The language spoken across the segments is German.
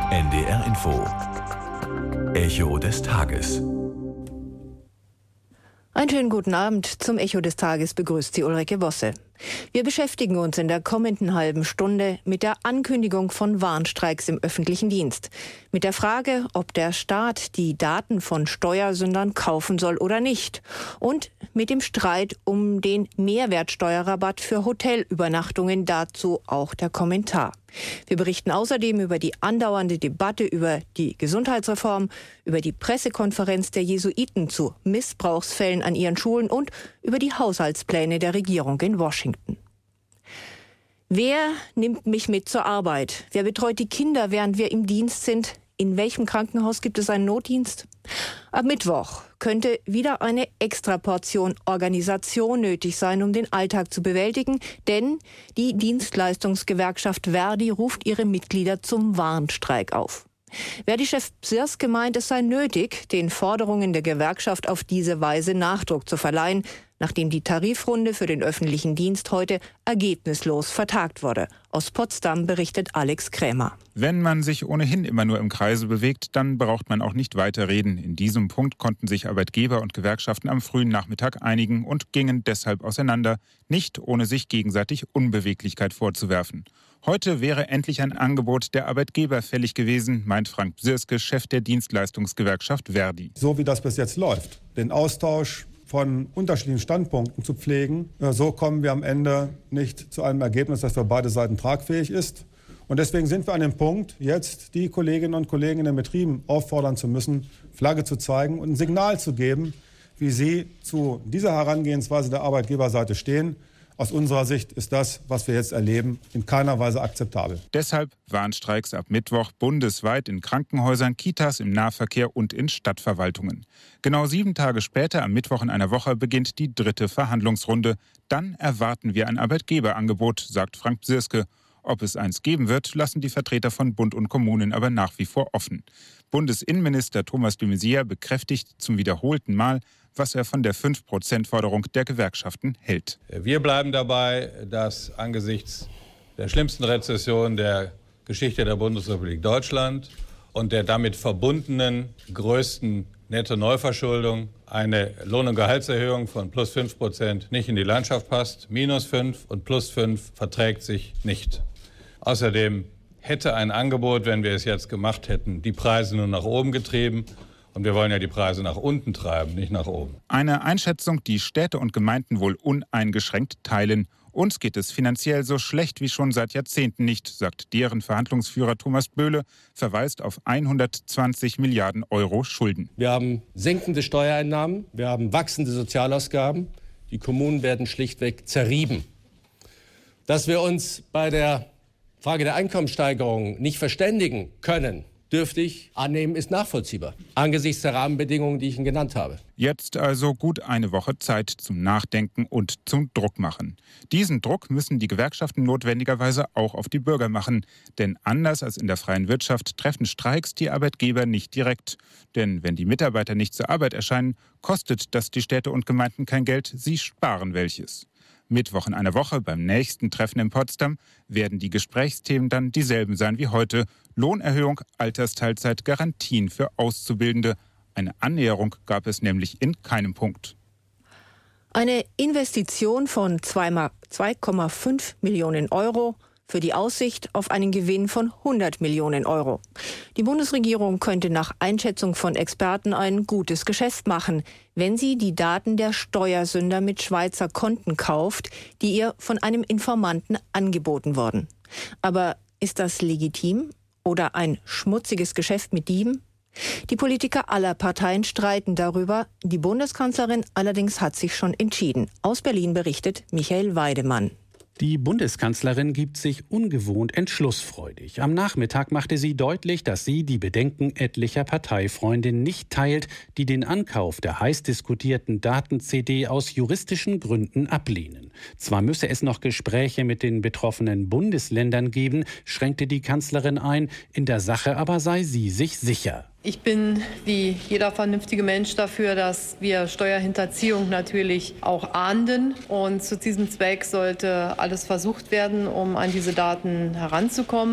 NDR Info. Echo des Tages. Einen schönen guten Abend. Zum Echo des Tages begrüßt Sie Ulrike Wosse. Wir beschäftigen uns in der kommenden halben Stunde mit der Ankündigung von Warnstreiks im öffentlichen Dienst. Mit der Frage, ob der Staat die Daten von Steuersündern kaufen soll oder nicht. Und mit dem Streit um den Mehrwertsteuerrabatt für Hotelübernachtungen. Dazu auch der Kommentar. Wir berichten außerdem über die andauernde Debatte über die Gesundheitsreform, über die Pressekonferenz der Jesuiten zu Missbrauchsfällen an ihren Schulen und über die Haushaltspläne der Regierung in Washington. Wer nimmt mich mit zur Arbeit? Wer betreut die Kinder, während wir im Dienst sind? In welchem Krankenhaus gibt es einen Notdienst? Ab Mittwoch könnte wieder eine Extraportion Organisation nötig sein, um den Alltag zu bewältigen, denn die Dienstleistungsgewerkschaft ver.di ruft ihre Mitglieder zum Warnstreik auf. ver.di-Chef Bsirske meint, es sei nötig, den Forderungen der Gewerkschaft auf diese Weise Nachdruck zu verleihen, nachdem die Tarifrunde für den öffentlichen Dienst heute ergebnislos vertagt wurde. Aus Potsdam berichtet Alex Krämer. Wenn man sich ohnehin immer nur im Kreise bewegt, dann braucht man auch nicht weiter reden. In diesem Punkt konnten sich Arbeitgeber und Gewerkschaften am frühen Nachmittag einigen und gingen deshalb auseinander, nicht ohne sich gegenseitig Unbeweglichkeit vorzuwerfen. Heute wäre endlich ein Angebot der Arbeitgeber fällig gewesen, meint Frank Bsirske, Chef der Dienstleistungsgewerkschaft ver.di. So wie das bis jetzt läuft, den Austausch von unterschiedlichen Standpunkten zu pflegen, so kommen wir am Ende nicht zu einem Ergebnis, das für beide Seiten tragfähig ist. Und deswegen sind wir an dem Punkt, jetzt die Kolleginnen und Kollegen in den Betrieben auffordern zu müssen, Flagge zu zeigen und ein Signal zu geben, wie sie zu dieser Herangehensweise der Arbeitgeberseite stehen. Aus unserer Sicht ist das, was wir jetzt erleben, in keiner Weise akzeptabel. Deshalb Warnstreiks ab Mittwoch bundesweit in Krankenhäusern, Kitas, im Nahverkehr und in Stadtverwaltungen. Genau 7 Tage später, am Mittwoch in einer Woche, beginnt die 3. Verhandlungsrunde. Dann erwarten wir ein Arbeitgeberangebot, sagt Frank Bsirske. Ob es eins geben wird, lassen die Vertreter von Bund und Kommunen aber nach wie vor offen. Bundesinnenminister Thomas de Maizière bekräftigt zum wiederholten Mal, was er von der 5%-Forderung der Gewerkschaften hält. Wir bleiben dabei, dass angesichts der schlimmsten Rezession der Geschichte der Bundesrepublik Deutschland und der damit verbundenen größten Netto-Neuverschuldung eine Lohn- und Gehaltserhöhung von plus 5% nicht in die Landschaft passt. Minus 5 und plus 5 verträgt sich nicht. Außerdem hätte ein Angebot, wenn wir es jetzt gemacht hätten, die Preise nur nach oben getrieben. Und wir wollen ja die Preise nach unten treiben, nicht nach oben. Eine Einschätzung, die Städte und Gemeinden wohl uneingeschränkt teilen. Uns geht es finanziell so schlecht wie schon seit Jahrzehnten nicht, sagt deren Verhandlungsführer Thomas Böhle, verweist auf 120 Milliarden Euro Schulden. Wir haben sinkende Steuereinnahmen, wir haben wachsende Sozialausgaben. Die Kommunen werden schlichtweg zerrieben. Dass wir uns bei der Frage der Einkommenssteigerung nicht verständigen können, dürfte ich annehmen, ist nachvollziehbar, angesichts der Rahmenbedingungen, die ich Ihnen genannt habe. Jetzt also gut eine Woche Zeit zum Nachdenken und zum Druck machen. Diesen Druck müssen die Gewerkschaften notwendigerweise auch auf die Bürger machen. Denn anders als in der freien Wirtschaft treffen Streiks die Arbeitgeber nicht direkt. Denn wenn die Mitarbeiter nicht zur Arbeit erscheinen, kostet das die Städte und Gemeinden kein Geld, sie sparen welches. Mittwoch in einer Woche beim nächsten Treffen in Potsdam werden die Gesprächsthemen dann dieselben sein wie heute. Lohnerhöhung, Altersteilzeit, Garantien für Auszubildende. Eine Annäherung gab es nämlich in keinem Punkt. Eine Investition von 2,5 Millionen Euro für die Aussicht auf einen Gewinn von 100 Millionen Euro. Die Bundesregierung könnte nach Einschätzung von Experten ein gutes Geschäft machen, wenn sie die Daten der Steuersünder mit Schweizer Konten kauft, die ihr von einem Informanten angeboten wurden. Aber ist das legitim oder ein schmutziges Geschäft mit Dieben? Die Politiker aller Parteien streiten darüber. Die Bundeskanzlerin allerdings hat sich schon entschieden. Aus Berlin berichtet Michael Weidemann. Die Bundeskanzlerin gibt sich ungewohnt entschlussfreudig. Am Nachmittag machte sie deutlich, dass sie die Bedenken etlicher Parteifreundinnen nicht teilt, die den Ankauf der heiß diskutierten Daten-CD aus juristischen Gründen ablehnen. Zwar müsse es noch Gespräche mit den betroffenen Bundesländern geben, schränkte die Kanzlerin ein, in der Sache aber sei sie sich sicher. Ich bin wie jeder vernünftige Mensch dafür, dass wir Steuerhinterziehung natürlich auch ahnden. Und zu diesem Zweck sollte alles versucht werden, um an diese Daten heranzukommen.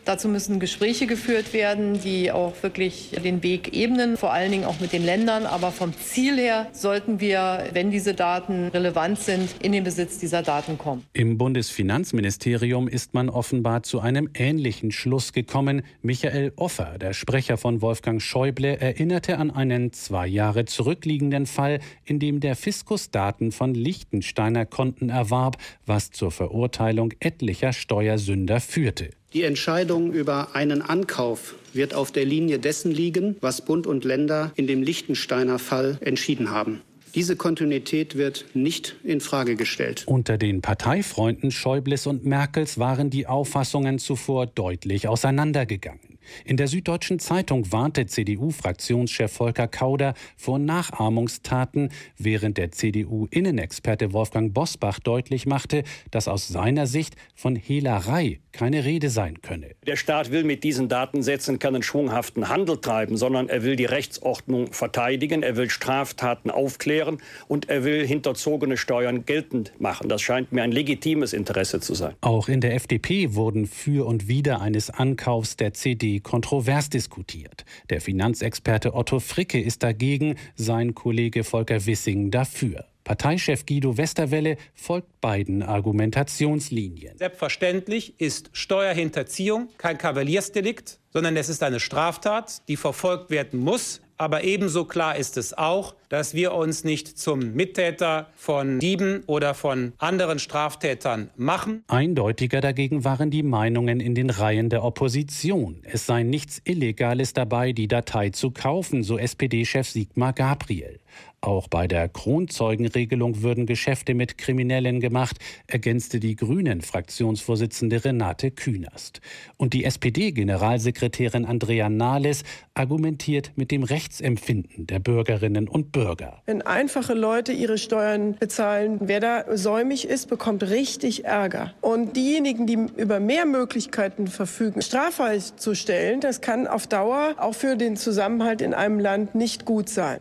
Dazu müssen Gespräche geführt werden, die auch wirklich den Weg ebnen, vor allen Dingen auch mit den Ländern. Aber vom Ziel her sollten wir, wenn diese Daten relevant sind, in den Besitz dieser Daten kommen. Im Bundesfinanzministerium ist man offenbar zu einem ähnlichen Schluss gekommen. Michael Offer, der Sprecher von Wolfgang Schäuble, erinnerte an einen 2 Jahre zurückliegenden Fall, in dem der Fiskus Daten von Liechtensteiner Konten erwarb, was zur Verurteilung etlicher Steuersünder führte. Die Entscheidung über einen Ankauf wird auf der Linie dessen liegen, was Bund und Länder in dem Liechtensteiner Fall entschieden haben. Diese Kontinuität wird nicht in Frage gestellt. Unter den Parteifreunden Schäubles und Merkels waren die Auffassungen zuvor deutlich auseinandergegangen. In der Süddeutschen Zeitung warnte CDU-Fraktionschef Volker Kauder vor Nachahmungstaten, während der CDU-Innenexperte Wolfgang Bosbach deutlich machte, dass aus seiner Sicht von Hehlerei keine Rede sein könne. Der Staat will mit diesen Datensätzen keinen schwunghaften Handel treiben, sondern er will die Rechtsordnung verteidigen, er will Straftaten aufklären und er will hinterzogene Steuern geltend machen. Das scheint mir ein legitimes Interesse zu sein. Auch in der FDP wurden für und wider eines Ankaufs der CD kontrovers diskutiert. Der Finanzexperte Otto Fricke ist dagegen, sein Kollege Volker Wissing dafür. Parteichef Guido Westerwelle folgt beiden Argumentationslinien. Selbstverständlich ist Steuerhinterziehung kein Kavaliersdelikt, sondern es ist eine Straftat, die verfolgt werden muss. Aber ebenso klar ist es auch, dass wir uns nicht zum Mittäter von Dieben oder von anderen Straftätern machen. Eindeutiger dagegen waren die Meinungen in den Reihen der Opposition. Es sei nichts Illegales dabei, die Datei zu kaufen, so SPD-Chef Sigmar Gabriel. Auch bei der Kronzeugenregelung würden Geschäfte mit Kriminellen gemacht, ergänzte die Grünen-Fraktionsvorsitzende Renate Künast. Und die SPD-Generalsekretärin Andrea Nahles argumentiert mit dem Rechtsempfinden der Bürgerinnen und Bürger. Wenn einfache Leute ihre Steuern bezahlen, wer da säumig ist, bekommt richtig Ärger. Und diejenigen, die über mehr Möglichkeiten verfügen, straffrei zu stellen, das kann auf Dauer auch für den Zusammenhalt in einem Land nicht gut sein.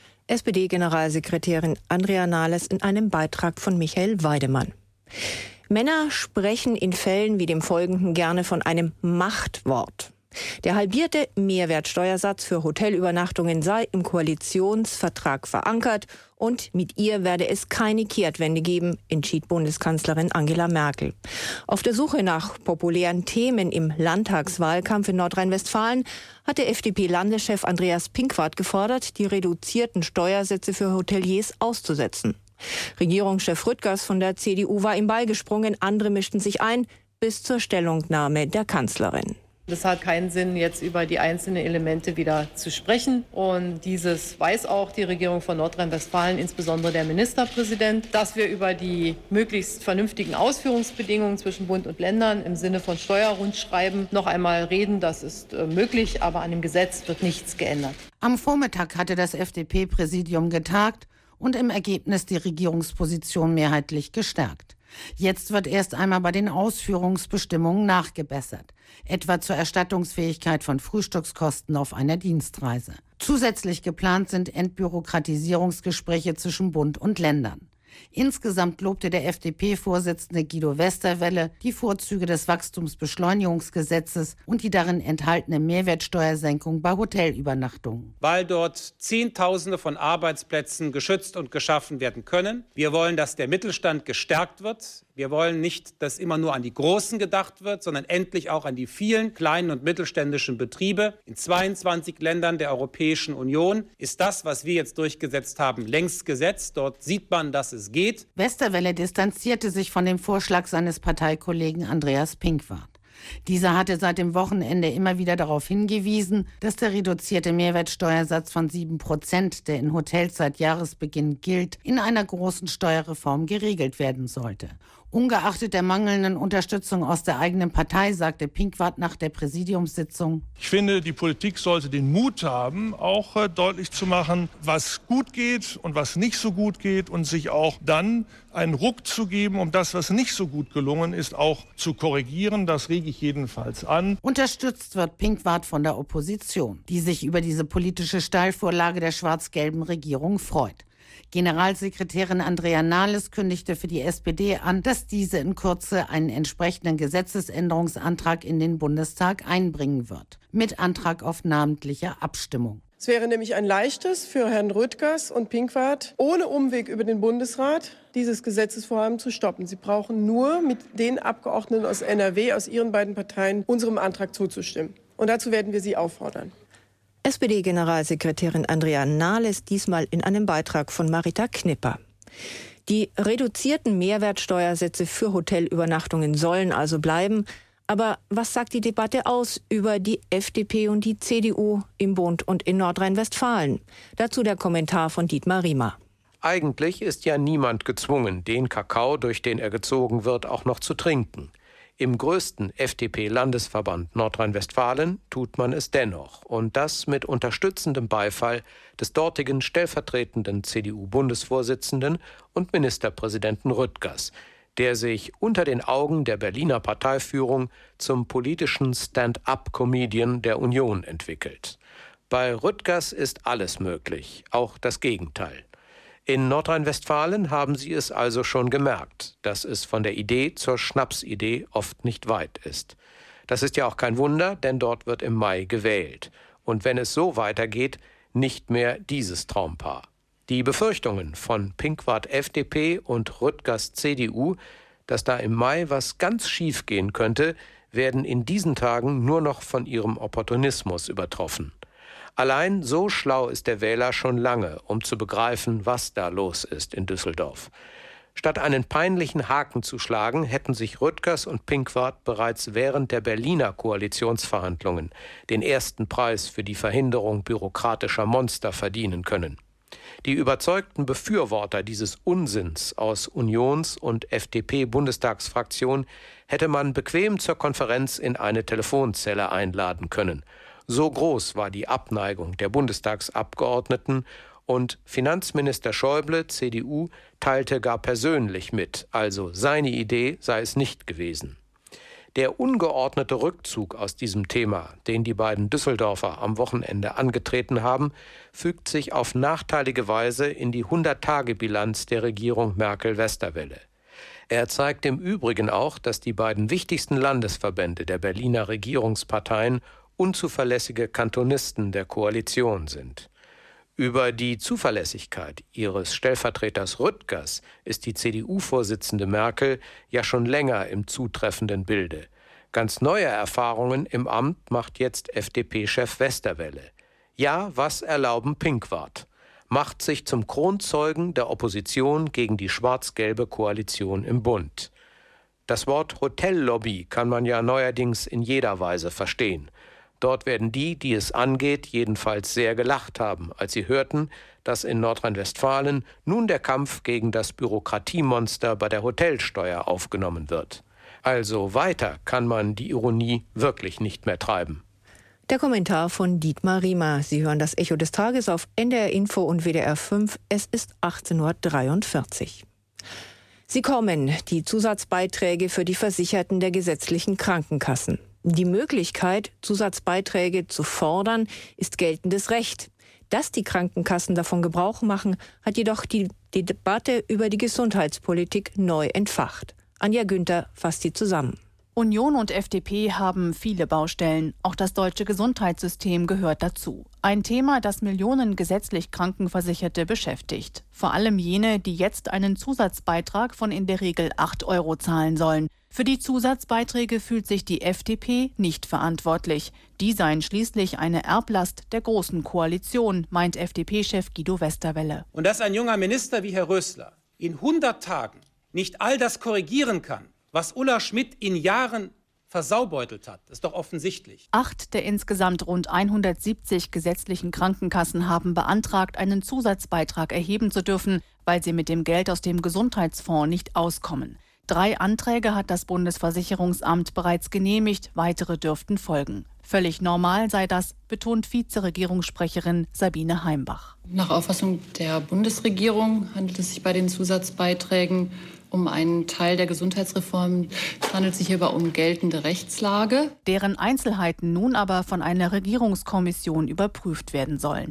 SPD-Generalsekretärin Andrea Nahles in einem Beitrag von Michael Weidemann. Männer sprechen in Fällen wie dem folgenden gerne von einem Machtwort. Der halbierte Mehrwertsteuersatz für Hotelübernachtungen sei im Koalitionsvertrag verankert und mit ihr werde es keine Kehrtwende geben, entschied Bundeskanzlerin Angela Merkel. Auf der Suche nach populären Themen im Landtagswahlkampf in Nordrhein-Westfalen hatte FDP-Landeschef Andreas Pinkwart gefordert, die reduzierten Steuersätze für Hoteliers auszusetzen. Regierungschef Rüttgers von der CDU war ihm beigesprungen, andere mischten sich ein, bis zur Stellungnahme der Kanzlerin. Es hat keinen Sinn, jetzt über die einzelnen Elemente wieder zu sprechen. Und dieses weiß auch die Regierung von Nordrhein-Westfalen, insbesondere der Ministerpräsident, dass wir über die möglichst vernünftigen Ausführungsbedingungen zwischen Bund und Ländern im Sinne von Steuerrundschreiben noch einmal reden. Das ist möglich, aber an dem Gesetz wird nichts geändert. Am Vormittag hatte das FDP-Präsidium getagt und im Ergebnis die Regierungsposition mehrheitlich gestärkt. Jetzt wird erst einmal bei den Ausführungsbestimmungen nachgebessert, etwa zur Erstattungsfähigkeit von Frühstückskosten auf einer Dienstreise. Zusätzlich geplant sind Entbürokratisierungsgespräche zwischen Bund und Ländern. Insgesamt lobte der FDP-Vorsitzende Guido Westerwelle die Vorzüge des Wachstumsbeschleunigungsgesetzes und die darin enthaltene Mehrwertsteuersenkung bei Hotelübernachtungen. Weil dort Zehntausende von Arbeitsplätzen geschützt und geschaffen werden können. Wir wollen, dass der Mittelstand gestärkt wird. Wir wollen nicht, dass immer nur an die Großen gedacht wird, sondern endlich auch an die vielen kleinen und mittelständischen Betriebe. In 22 Ländern der Europäischen Union ist das, was wir jetzt durchgesetzt haben, längst Gesetz. Dort sieht man, dass es geht. Westerwelle distanzierte sich von dem Vorschlag seines Parteikollegen Andreas Pinkwart. Dieser hatte seit dem Wochenende immer wieder darauf hingewiesen, dass der reduzierte Mehrwertsteuersatz von 7%, der in Hotels seit Jahresbeginn gilt, in einer großen Steuerreform geregelt werden sollte. Ungeachtet der mangelnden Unterstützung aus der eigenen Partei, sagte Pinkwart nach der Präsidiumssitzung: Ich finde, die Politik sollte den Mut haben, auch deutlich zu machen, was gut geht und was nicht so gut geht und sich auch dann einen Ruck zu geben, um das, was nicht so gut gelungen ist, auch zu korrigieren. Das rege ich jedenfalls an. Unterstützt wird Pinkwart von der Opposition, die sich über diese politische Steilvorlage der schwarz-gelben Regierung freut. Generalsekretärin Andrea Nahles kündigte für die SPD an, dass diese in Kürze einen entsprechenden Gesetzesänderungsantrag in den Bundestag einbringen wird, mit Antrag auf namentliche Abstimmung. Es wäre nämlich ein leichtes für Herrn Rüttgers und Pinkwart, ohne Umweg über den Bundesrat, dieses Gesetzesvorhaben zu stoppen. Sie brauchen nur mit den Abgeordneten aus NRW, aus Ihren beiden Parteien, unserem Antrag zuzustimmen. Und dazu werden wir Sie auffordern. SPD-Generalsekretärin Andrea Nahles diesmal in einem Beitrag von Marita Knipper. Die reduzierten Mehrwertsteuersätze für Hotelübernachtungen sollen also bleiben. Aber was sagt die Debatte aus über die FDP und die CDU im Bund und in Nordrhein-Westfalen? Dazu der Kommentar von Dietmar Riemer. Eigentlich ist ja niemand gezwungen, den Kakao, durch den er gezogen wird, auch noch zu trinken. Im größten FDP-Landesverband Nordrhein-Westfalen tut man es dennoch. Und das mit unterstützendem Beifall des dortigen stellvertretenden CDU-Bundesvorsitzenden und Ministerpräsidenten Rüttgers, der sich unter den Augen der Berliner Parteiführung zum politischen Stand-up-Comedian der Union entwickelt. Bei Rüttgers ist alles möglich, auch das Gegenteil. In Nordrhein-Westfalen haben sie es also schon gemerkt, dass es von der Idee zur Schnapsidee oft nicht weit ist. Das ist ja auch kein Wunder, denn dort wird im Mai gewählt. Und wenn es so weitergeht, nicht mehr dieses Traumpaar. Die Befürchtungen von Pinkwart FDP und Rüttgers CDU, dass da im Mai was ganz schief gehen könnte, werden in diesen Tagen nur noch von ihrem Opportunismus übertroffen. Allein so schlau ist der Wähler schon lange, um zu begreifen, was da los ist in Düsseldorf. Statt einen peinlichen Haken zu schlagen, hätten sich Rüttgers und Pinkwart bereits während der Berliner Koalitionsverhandlungen den ersten Preis für die Verhinderung bürokratischer Monster verdienen können. Die überzeugten Befürworter dieses Unsinns aus Unions- und FDP-Bundestagsfraktion hätte man bequem zur Konferenz in eine Telefonzelle einladen können. So groß war die Abneigung der Bundestagsabgeordneten und Finanzminister Schäuble, CDU, teilte gar persönlich mit, also seine Idee sei es nicht gewesen. Der ungeordnete Rückzug aus diesem Thema, den die beiden Düsseldorfer am Wochenende angetreten haben, fügt sich auf nachteilige Weise in die 100-Tage-Bilanz der Regierung Merkel-Westerwelle. Er zeigt im Übrigen auch, dass die beiden wichtigsten Landesverbände der Berliner Regierungsparteien unzuverlässige Kantonisten der Koalition sind. Über die Zuverlässigkeit ihres Stellvertreters Rüttgers ist die CDU-Vorsitzende Merkel ja schon länger im zutreffenden Bilde. Ganz neue Erfahrungen im Amt macht jetzt FDP-Chef Westerwelle. Ja, was erlauben Pinkwart? Macht sich zum Kronzeugen der Opposition gegen die schwarz-gelbe Koalition im Bund. Das Wort Hotellobby kann man ja neuerdings in jeder Weise verstehen. Dort werden die, die es angeht, jedenfalls sehr gelacht haben, als sie hörten, dass in Nordrhein-Westfalen nun der Kampf gegen das Bürokratiemonster bei der Hotelsteuer aufgenommen wird. Also weiter kann man die Ironie wirklich nicht mehr treiben. Der Kommentar von Dietmar Riemer. Sie hören das Echo des Tages auf NDR Info und WDR 5. Es ist 18:43 Uhr. Sie kommen, die Zusatzbeiträge für die Versicherten der gesetzlichen Krankenkassen. Die Möglichkeit, Zusatzbeiträge zu fordern, ist geltendes Recht. Dass die Krankenkassen davon Gebrauch machen, hat jedoch die Debatte über die Gesundheitspolitik neu entfacht. Anja Günther fasst sie zusammen. Union und FDP haben viele Baustellen. Auch das deutsche Gesundheitssystem gehört dazu. Ein Thema, das Millionen gesetzlich Krankenversicherte beschäftigt. Vor allem jene, die jetzt einen Zusatzbeitrag von in der Regel 8 € zahlen sollen. Für die Zusatzbeiträge fühlt sich die FDP nicht verantwortlich. Die seien schließlich eine Erblast der Großen Koalition, meint FDP-Chef Guido Westerwelle. Und dass ein junger Minister wie Herr Rösler in 100 Tagen nicht all das korrigieren kann, was Ulla Schmidt in Jahren versaubeutelt hat, ist doch offensichtlich. 8 der insgesamt rund 170 gesetzlichen Krankenkassen haben beantragt, einen Zusatzbeitrag erheben zu dürfen, weil sie mit dem Geld aus dem Gesundheitsfonds nicht auskommen. 3 Anträge hat das Bundesversicherungsamt bereits genehmigt, weitere dürften folgen. Völlig normal sei das, betont Vizeregierungssprecherin Sabine Heimbach. Nach Auffassung der Bundesregierung handelt es sich bei den Zusatzbeiträgen um einen Teil der Gesundheitsreform. Es handelt sich hierbei um geltende Rechtslage, deren Einzelheiten nun aber von einer Regierungskommission überprüft werden sollen.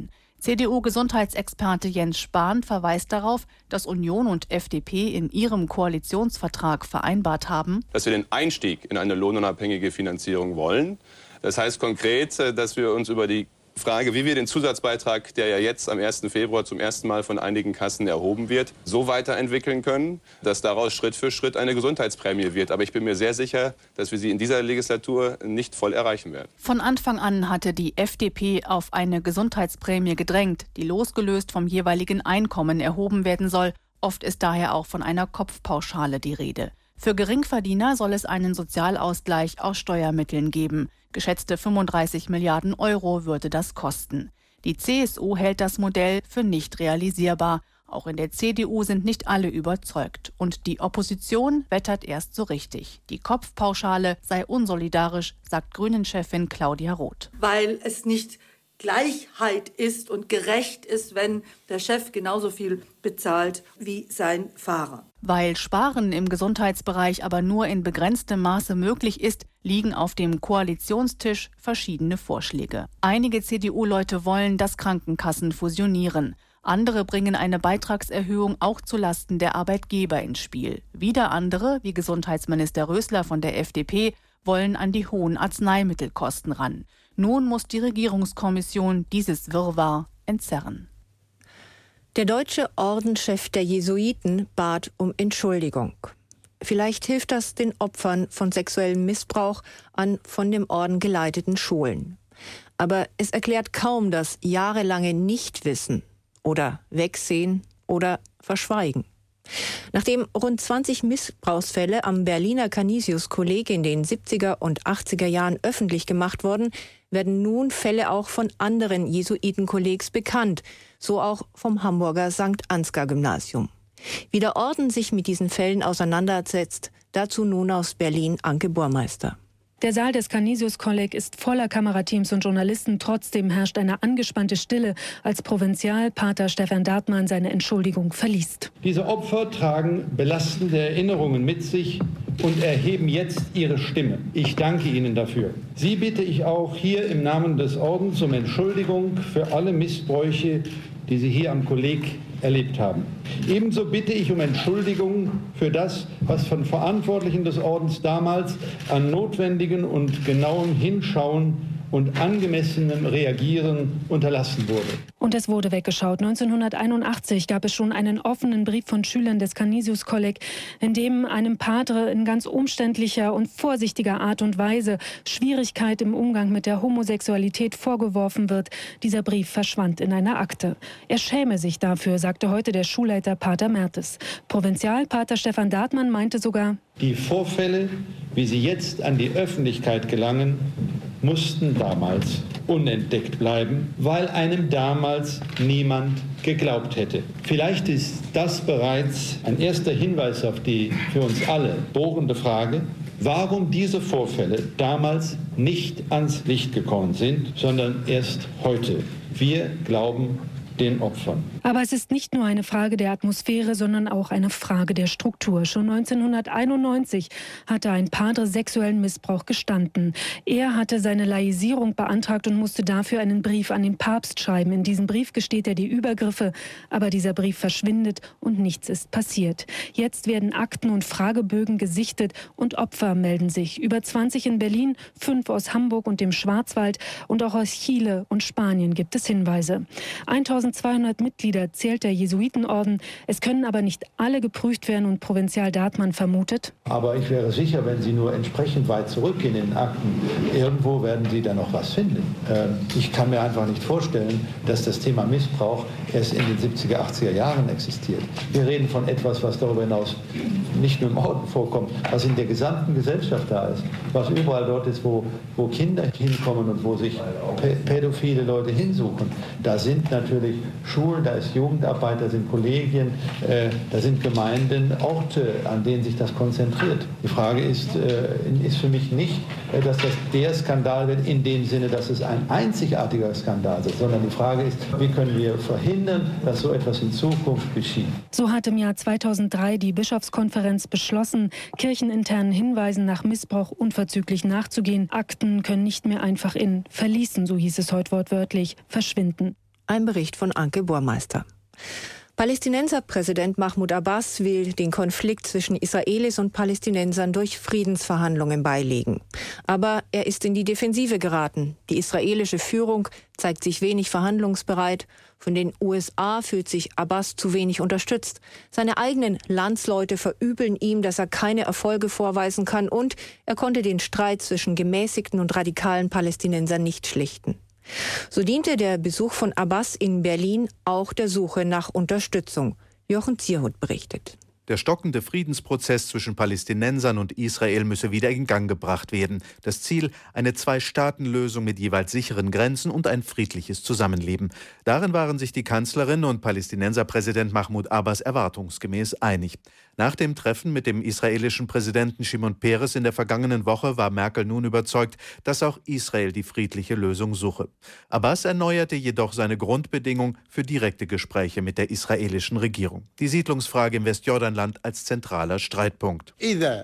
CDU-Gesundheitsexperte Jens Spahn verweist darauf, dass Union und FDP in ihrem Koalitionsvertrag vereinbart haben, dass wir den Einstieg in eine lohnunabhängige Finanzierung wollen. Das heißt konkret, dass wir uns über die Frage, wie wir den Zusatzbeitrag, der ja jetzt am 1. Februar zum ersten Mal von einigen Kassen erhoben wird, so weiterentwickeln können, dass daraus Schritt für Schritt eine Gesundheitsprämie wird. Aber ich bin mir sehr sicher, dass wir sie in dieser Legislatur nicht voll erreichen werden. Von Anfang an hatte die FDP auf eine Gesundheitsprämie gedrängt, die losgelöst vom jeweiligen Einkommen erhoben werden soll. Oft ist daher auch von einer Kopfpauschale die Rede. Für Geringverdiener soll es einen Sozialausgleich aus Steuermitteln geben. Geschätzte 35 Milliarden Euro würde das kosten. Die CSU hält das Modell für nicht realisierbar. Auch in der CDU sind nicht alle überzeugt. Und die Opposition wettert erst so richtig. Die Kopfpauschale sei unsolidarisch, sagt Grünen-Chefin Claudia Roth. Weil es nicht Gleichheit ist und gerecht ist, wenn der Chef genauso viel bezahlt wie sein Fahrer. Weil Sparen im Gesundheitsbereich aber nur in begrenztem Maße möglich ist, liegen auf dem Koalitionstisch verschiedene Vorschläge. Einige CDU-Leute wollen, dass Krankenkassen fusionieren. Andere bringen eine Beitragserhöhung auch zulasten der Arbeitgeber ins Spiel. Wieder andere, wie Gesundheitsminister Rösler von der FDP, wollen an die hohen Arzneimittelkosten ran. Nun muss die Regierungskommission dieses Wirrwarr entzerren. Der deutsche Ordenschef der Jesuiten bat um Entschuldigung. Vielleicht hilft das den Opfern von sexuellem Missbrauch an von dem Orden geleiteten Schulen. Aber es erklärt kaum das jahrelange Nichtwissen oder Wegsehen oder Verschweigen. Nachdem rund 20 Missbrauchsfälle am Berliner Canisius-Kolleg in den 70er und 80er Jahren öffentlich gemacht wurden, werden nun Fälle auch von anderen Jesuitenkollegs bekannt, so auch vom Hamburger St. Ansgar-Gymnasium. Wie der Orden sich mit diesen Fällen auseinandersetzt, dazu nun aus Berlin Anke Burmeister. Der Saal des Canisius-Kolleg ist voller Kamerateams und Journalisten. Trotzdem herrscht eine angespannte Stille, als Provinzialpater Stefan Dartmann seine Entschuldigung verliest. Diese Opfer tragen belastende Erinnerungen mit sich und erheben jetzt ihre Stimme. Ich danke Ihnen dafür. Sie bitte ich auch hier im Namen des Ordens um Entschuldigung für alle Missbräuche, die Sie hier am Kolleg erlebt haben. Ebenso bitte ich um Entschuldigung für das, was von Verantwortlichen des Ordens damals an notwendigen und genauem Hinschauen und angemessenem Reagieren unterlassen wurde. Und es wurde weggeschaut. 1981 gab es schon einen offenen Brief von Schülern des Canisius-Kolleg, in dem einem Pater in ganz umständlicher und vorsichtiger Art und Weise Schwierigkeit im Umgang mit der Homosexualität vorgeworfen wird. Dieser Brief verschwand in einer Akte. Er schäme sich dafür, sagte heute der Schulleiter Pater Mertes. Provinzialpater Stefan Dartmann meinte sogar: Die Vorfälle, wie sie jetzt an die Öffentlichkeit gelangen, mussten damals unentdeckt bleiben, weil einem damals niemand geglaubt hätte. Vielleicht ist das bereits ein erster Hinweis auf die für uns alle bohrende Frage, warum diese Vorfälle damals nicht ans Licht gekommen sind, sondern erst heute. Wir glauben den Opfern. Aber es ist nicht nur eine Frage der Atmosphäre, sondern auch eine Frage der Struktur. Schon 1991 hatte ein Padre sexuellen Missbrauch gestanden. Er hatte seine Laisierung beantragt und musste dafür einen Brief an den Papst schreiben. In diesem Brief gesteht er die Übergriffe, aber dieser Brief verschwindet und nichts ist passiert. Jetzt werden Akten und Fragebögen gesichtet und Opfer melden sich. Über 20 in Berlin, 5 aus Hamburg und dem Schwarzwald und auch aus Chile und Spanien gibt es Hinweise. 1200 Mitglieder zählt der Jesuitenorden. Es können aber nicht alle geprüft werden und Provinzial Dartmann vermutet: Aber ich wäre sicher, wenn Sie nur entsprechend weit zurückgehen in den Akten, irgendwo werden Sie da noch was finden. Ich kann mir einfach nicht vorstellen, dass das Thema Missbrauch erst in den 70er, 80er Jahren existiert. Wir reden von etwas, was darüber hinaus nicht nur im Orden vorkommt, was in der gesamten Gesellschaft da ist, was überall dort ist, wo Kinder hinkommen und wo sich pädophile Leute hinsuchen. Da sind natürlich Schulen, da ist Jugendarbeit, da sind Kollegien, da sind Gemeinden, Orte, an denen sich das konzentriert. Die Frage ist für mich nicht, dass das der Skandal wird in dem Sinne, dass es ein einzigartiger Skandal ist, sondern die Frage ist, wie können wir verhindern, dass so etwas in Zukunft geschieht. So hat im Jahr 2003 die Bischofskonferenz beschlossen, kircheninternen Hinweisen nach Missbrauch unverzüglich nachzugehen. Akten können nicht mehr einfach in Verließen, so hieß es heute wortwörtlich, verschwinden. Ein Bericht von Anke Burmeister. Palästinenserpräsident Mahmoud Abbas will den Konflikt zwischen Israelis und Palästinensern durch Friedensverhandlungen beilegen. Aber er ist in die Defensive geraten. Die israelische Führung zeigt sich wenig verhandlungsbereit. Von den USA fühlt sich Abbas zu wenig unterstützt. Seine eigenen Landsleute verübeln ihm, dass er keine Erfolge vorweisen kann, und er konnte den Streit zwischen gemäßigten und radikalen Palästinensern nicht schlichten. So diente der Besuch von Abbas in Berlin auch der Suche nach Unterstützung. Jochen Zierhut berichtet. Der stockende Friedensprozess zwischen Palästinensern und Israel müsse wieder in Gang gebracht werden. Das Ziel: eine Zwei-Staaten-Lösung mit jeweils sicheren Grenzen und ein friedliches Zusammenleben. Darin waren sich die Kanzlerin und Palästinenserpräsident Mahmoud Abbas erwartungsgemäß einig. Nach dem Treffen mit dem israelischen Präsidenten Shimon Peres in der vergangenen Woche war Merkel nun überzeugt, dass auch Israel die friedliche Lösung suche. Abbas erneuerte jedoch seine Grundbedingung für direkte Gespräche mit der israelischen Regierung. Die Siedlungsfrage im Westjordanland als zentraler Streitpunkt.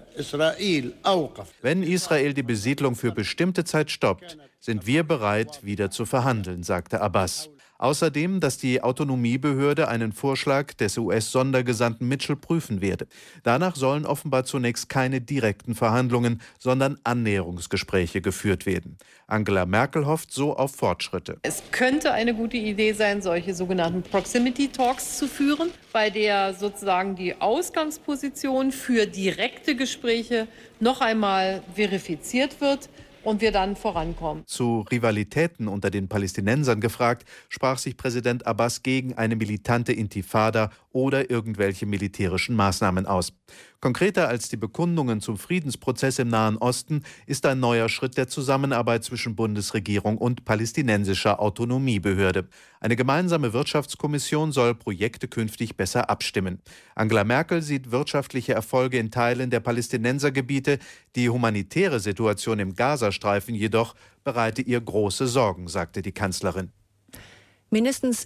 Wenn Israel die Besiedlung für bestimmte Zeit stoppt, sind wir bereit, wieder zu verhandeln, sagte Abbas. Außerdem, dass die Autonomiebehörde einen Vorschlag des US-Sondergesandten Mitchell prüfen werde. Danach sollen offenbar zunächst keine direkten Verhandlungen, sondern Annäherungsgespräche geführt werden. Angela Merkel hofft so auf Fortschritte. Es könnte eine gute Idee sein, solche sogenannten Proximity Talks zu führen, bei der sozusagen die Ausgangsposition für direkte Gespräche noch einmal verifiziert wird und wir dann vorankommen. Zu Rivalitäten unter den Palästinensern gefragt, sprach sich Präsident Abbas gegen eine militante Intifada oder irgendwelche militärischen Maßnahmen aus. Konkreter als die Bekundungen zum Friedensprozess im Nahen Osten ist ein neuer Schritt der Zusammenarbeit zwischen Bundesregierung und palästinensischer Autonomiebehörde. Eine gemeinsame Wirtschaftskommission soll Projekte künftig besser abstimmen. Angela Merkel sieht wirtschaftliche Erfolge in Teilen der Palästinensergebiete. Die humanitäre Situation im Gazastreifen jedoch bereite ihr große Sorgen, sagte die Kanzlerin. Mindestens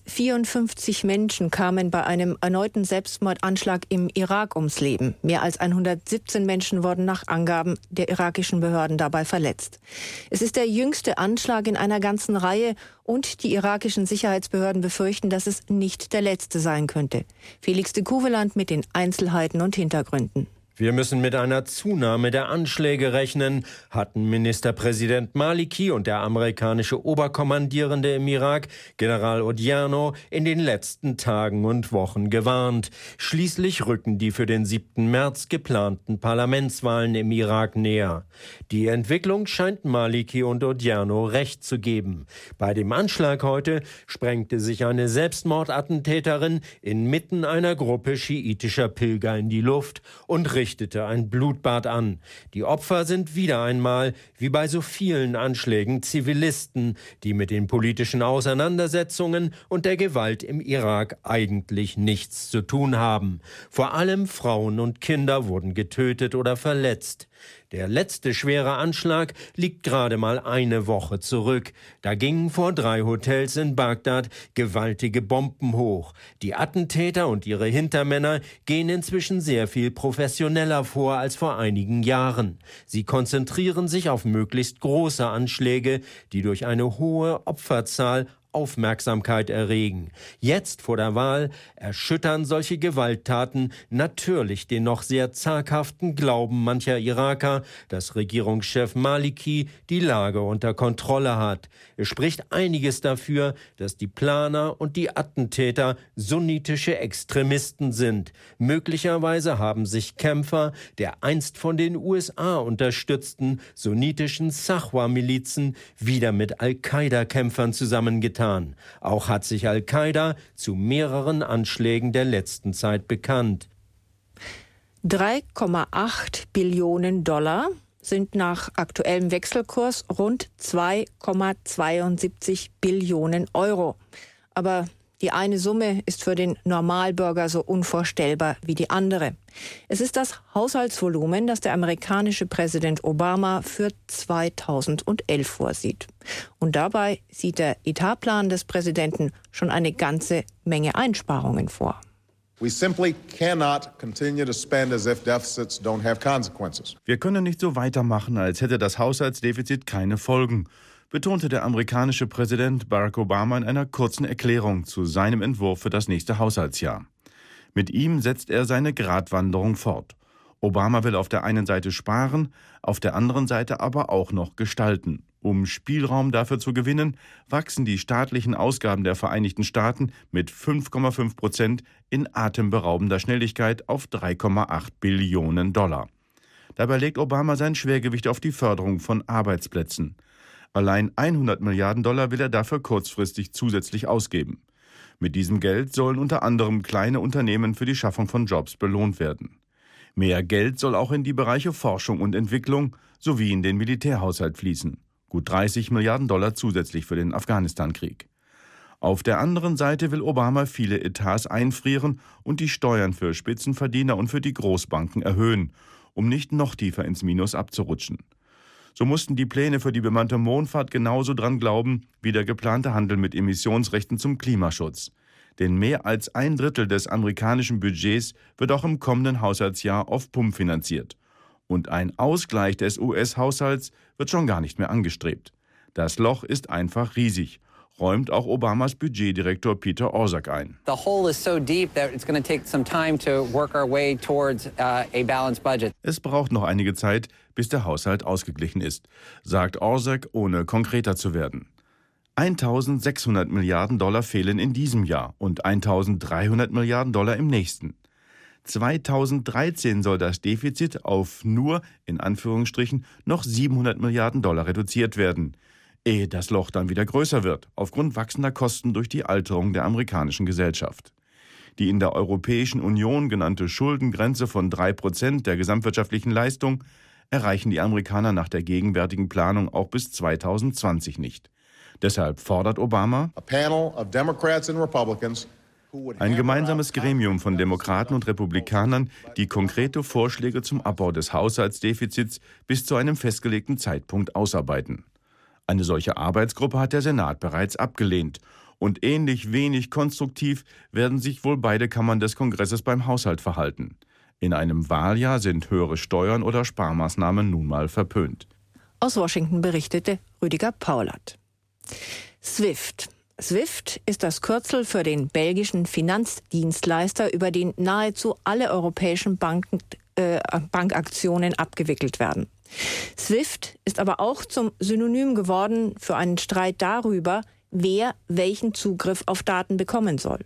54 Menschen kamen bei einem erneuten Selbstmordanschlag im Irak ums Leben. Mehr als 117 Menschen wurden nach Angaben der irakischen Behörden dabei verletzt. Es ist der jüngste Anschlag in einer ganzen Reihe und die irakischen Sicherheitsbehörden befürchten, dass es nicht der letzte sein könnte. Felix de Kuveland mit den Einzelheiten und Hintergründen. Wir müssen mit einer Zunahme der Anschläge rechnen, hatten Ministerpräsident Maliki und der amerikanische Oberkommandierende im Irak, General Odierno, in den letzten Tagen und Wochen gewarnt. Schließlich rücken die für den 7. März geplanten Parlamentswahlen im Irak näher. Die Entwicklung scheint Maliki und Odierno recht zu geben. Bei dem Anschlag heute sprengte sich eine Selbstmordattentäterin inmitten einer Gruppe schiitischer Pilger in die Luft und richtete ein Blutbad an. Die Opfer sind wieder einmal, wie bei so vielen Anschlägen, Zivilisten, die mit den politischen Auseinandersetzungen und der Gewalt im Irak eigentlich nichts zu tun haben. Vor allem Frauen und Kinder wurden getötet oder verletzt. Der letzte schwere Anschlag liegt gerade mal eine Woche zurück. Da gingen vor 3 Hotels in Bagdad gewaltige Bomben hoch. Die Attentäter und ihre Hintermänner gehen inzwischen sehr viel professioneller vor als vor einigen Jahren. Sie konzentrieren sich auf möglichst große Anschläge, die durch eine hohe Opferzahl Aufmerksamkeit erregen. Jetzt vor der Wahl erschüttern solche Gewalttaten natürlich den noch sehr zaghaften Glauben mancher Iraker, dass Regierungschef Maliki die Lage unter Kontrolle hat. Es spricht einiges dafür, dass die Planer und die Attentäter sunnitische Extremisten sind. Möglicherweise haben sich Kämpfer der einst von den USA unterstützten sunnitischen Sahwa-Milizen wieder mit Al-Qaida-Kämpfern zusammengetan. Auch hat sich Al-Qaida zu mehreren Anschlägen der letzten Zeit bekannt. 3,8 Billionen Dollar sind nach aktuellem Wechselkurs rund 2,72 Billionen Euro. Aber die eine Summe ist für den Normalbürger so unvorstellbar wie die andere. Es ist das Haushaltsvolumen, das der amerikanische Präsident Obama für 2011 vorsieht. Und dabei sieht der Etatplan des Präsidenten schon eine ganze Menge Einsparungen vor. Wir können nicht so weitermachen, als hätte das Haushaltsdefizit keine Folgen. betonte der amerikanische Präsident Barack Obama in einer kurzen Erklärung zu seinem Entwurf für das nächste Haushaltsjahr. Mit ihm setzt er seine Gratwanderung fort. Obama will auf der einen Seite sparen, auf der anderen Seite aber auch noch gestalten. Um Spielraum dafür zu gewinnen, wachsen die staatlichen Ausgaben der Vereinigten Staaten mit 5,5% in atemberaubender Schnelligkeit auf 3,8 Billionen $. Dabei legt Obama sein Schwergewicht auf die Förderung von Arbeitsplätzen. Allein 100 Milliarden $ will er dafür kurzfristig zusätzlich ausgeben. Mit diesem Geld sollen unter anderem kleine Unternehmen für die Schaffung von Jobs belohnt werden. Mehr Geld soll auch in die Bereiche Forschung und Entwicklung sowie in den Militärhaushalt fließen. Gut 30 Milliarden $ zusätzlich für den Afghanistan-Krieg. Auf der anderen Seite will Obama viele Etats einfrieren und die Steuern für Spitzenverdiener und für die Großbanken erhöhen, um nicht noch tiefer ins Minus abzurutschen. So mussten die Pläne für die bemannte Mondfahrt genauso dran glauben wie der geplante Handel mit Emissionsrechten zum Klimaschutz. Denn mehr als 1/3 des amerikanischen Budgets wird auch im kommenden Haushaltsjahr auf Pump finanziert. Und ein Ausgleich des US-Haushalts wird schon gar nicht mehr angestrebt. Das Loch ist einfach riesig, räumt auch Obamas Budgetdirektor Peter Orszag ein. The hole is so deep that it's going to take some time to work our way towards a balanced budget. Es braucht noch einige Zeit, bis der Haushalt ausgeglichen ist, sagt Orszag, ohne konkreter zu werden. 1.600 Milliarden $ fehlen in diesem Jahr und 1.300 Milliarden $ im nächsten. 2013 soll das Defizit auf nur, in Anführungsstrichen, noch 700 Milliarden $ reduziert werden, ehe das Loch dann wieder größer wird, aufgrund wachsender Kosten durch die Alterung der amerikanischen Gesellschaft. Die in der Europäischen Union genannte Schuldengrenze von 3% der gesamtwirtschaftlichen Leistung erreichen die Amerikaner nach der gegenwärtigen Planung auch bis 2020 nicht. Deshalb fordert Obama ein gemeinsames Gremium von Demokraten und Republikanern, die konkrete Vorschläge zum Abbau des Haushaltsdefizits bis zu einem festgelegten Zeitpunkt ausarbeiten. Eine solche Arbeitsgruppe hat der Senat bereits abgelehnt. Und ähnlich wenig konstruktiv werden sich wohl beide Kammern des Kongresses beim Haushalt verhalten. In einem Wahljahr sind höhere Steuern oder Sparmaßnahmen nun mal verpönt. Aus Washington berichtete Rüdiger Paulat. SWIFT. SWIFT ist das Kürzel für den belgischen Finanzdienstleister, über den nahezu alle europäischen Bankaktionen abgewickelt werden. SWIFT ist aber auch zum Synonym geworden für einen Streit darüber, wer welchen Zugriff auf Daten bekommen soll.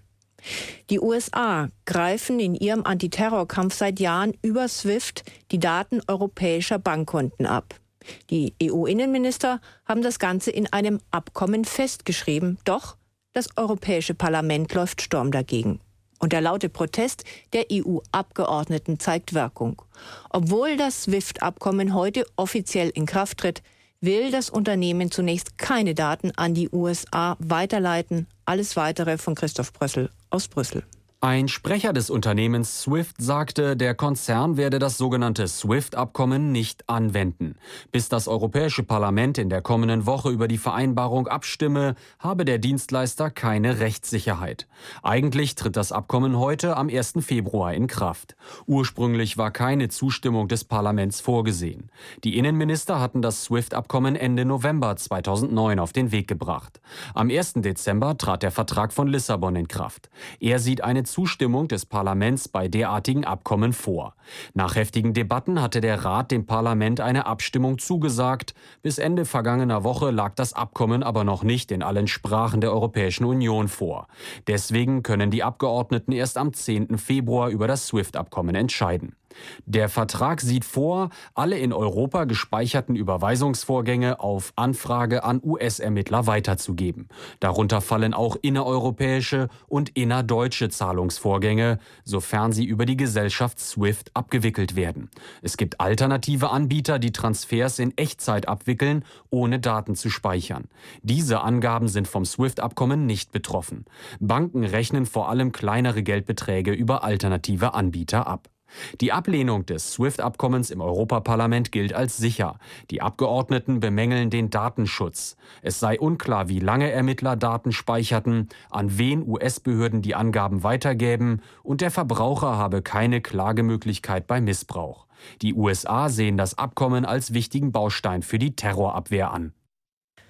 Die USA greifen in ihrem Antiterrorkampf seit Jahren über SWIFT die Daten europäischer Bankkonten ab. Die EU-Innenminister haben das Ganze in einem Abkommen festgeschrieben, doch das Europäische Parlament läuft Sturm dagegen. Und der laute Protest der EU-Abgeordneten zeigt Wirkung. Obwohl das SWIFT-Abkommen heute offiziell in Kraft tritt, will das Unternehmen zunächst keine Daten an die USA weiterleiten. Alles Weitere von Christoph Brössel aus Brüssel. Ein Sprecher des Unternehmens SWIFT sagte, der Konzern werde das sogenannte SWIFT-Abkommen nicht anwenden. Bis das Europäische Parlament in der kommenden Woche über die Vereinbarung abstimme, habe der Dienstleister keine Rechtssicherheit. Eigentlich tritt das Abkommen heute am 1. Februar in Kraft. Ursprünglich war keine Zustimmung des Parlaments vorgesehen. Die Innenminister hatten das SWIFT-Abkommen Ende November 2009 auf den Weg gebracht. Am 1. Dezember trat der Vertrag von Lissabon in Kraft. Er sieht eine Zustimmung des Parlaments bei derartigen Abkommen vor. Nach heftigen Debatten hatte der Rat dem Parlament eine Abstimmung zugesagt. Bis Ende vergangener Woche lag das Abkommen aber noch nicht in allen Sprachen der Europäischen Union vor. Deswegen können die Abgeordneten erst am 10. Februar über das SWIFT-Abkommen entscheiden. Der Vertrag sieht vor, alle in Europa gespeicherten Überweisungsvorgänge auf Anfrage an US-Ermittler weiterzugeben. Darunter fallen auch innereuropäische und innerdeutsche Zahlungsvorgänge, sofern sie über die Gesellschaft SWIFT abgewickelt werden. Es gibt alternative Anbieter, die Transfers in Echtzeit abwickeln, ohne Daten zu speichern. Diese Angaben sind vom SWIFT-Abkommen nicht betroffen. Banken rechnen vor allem kleinere Geldbeträge über alternative Anbieter ab. Die Ablehnung des SWIFT-Abkommens im Europaparlament gilt als sicher. Die Abgeordneten bemängeln den Datenschutz. Es sei unklar, wie lange Ermittler Daten speicherten, an wen US-Behörden die Angaben weitergäben und der Verbraucher habe keine Klagemöglichkeit bei Missbrauch. Die USA sehen das Abkommen als wichtigen Baustein für die Terrorabwehr an.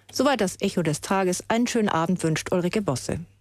Soweit das Echo des Tages. Einen schönen Abend wünscht Ulrike Bosse.